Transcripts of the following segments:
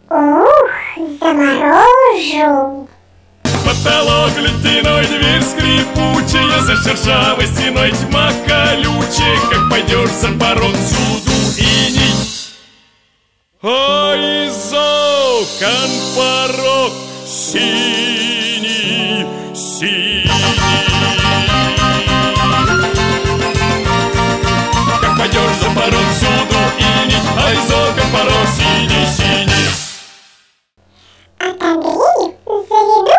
Ух, заморожу. Потолок ледяной, дверь скрипучая, за шершавой стеной тьма колючая. Как пойдешь за порог, всюду иней, а из окон порог синий, синий. Как пойдешь за порог, всюду иней, а из окон порог синий, синий. Отогрей заведу.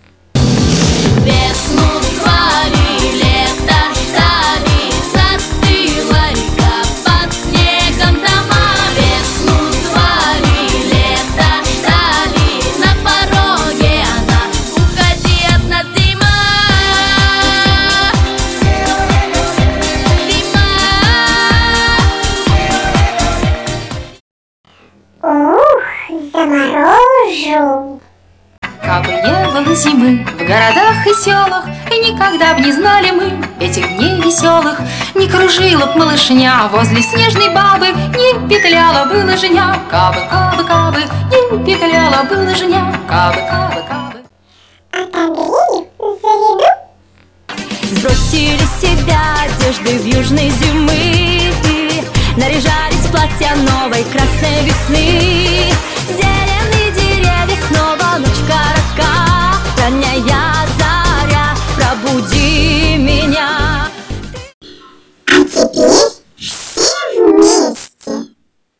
Весну звали, лето ждали, застыла река под снегом дома. Весну звали, лето ждали, на пороге она, уходи от нас, зима. Ух, заморожу. Кабы не было зимы в городах и селах, и никогда б не знали мы этих дней веселых, не кружила б малышня возле снежной бабы, не петляла бы лыжня. Кабы, кабы, кабы, не петляла бы лыжня. Кабы, кабы, кабы. Отогрей заведу. Сбросили с себя одежды в южной зимы, наряжались в платья новой красной весны. Зеленые деревья, снова ночь коротка, ранняя заря, пробуди меня. А теперь все вместе.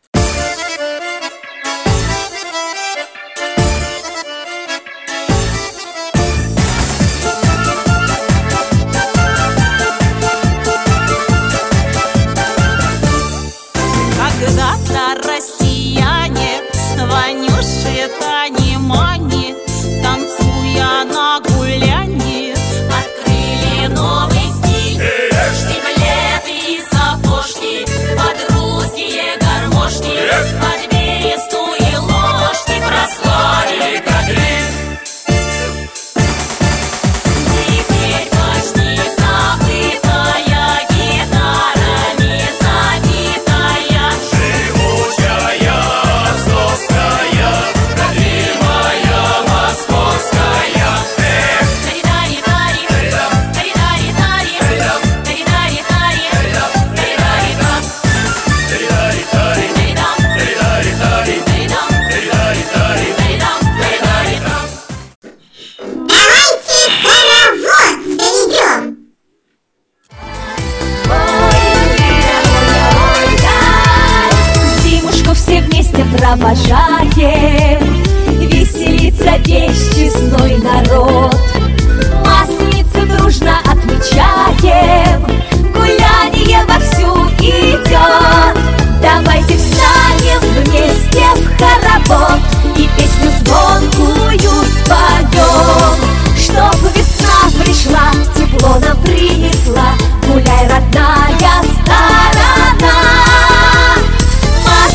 Когда-то россияне, Ванюши, Тани, Мани, танцуя на гуляне, открыли новый стиль. Штиблеты и сапожки, под русские гармошки, под бересту и ложки прославили кадриль. Теперь почти забытая гитара, не забитая, живучая, злостная, родимая, московская. Тари-тари-тари, тари-тари-тари, тари-тари-тари, тари-тари-та. Тари-тари-тари, тари-тари-тари, тари-тари-тари, тари-тари-та. Зимушку все вместе провожаем, веселится весь честной народ. Масленицу дружно отмечаем, гуляние вовсю идет. Давайте встанем вместе в хоровод и песню звонкую споем. Чтоб весна пришла, тепло нам принесла, гуляй, родная сторона.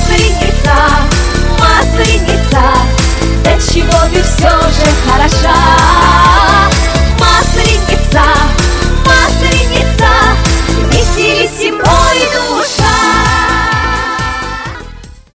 Масленица, масленица, до чего ты все же хороша.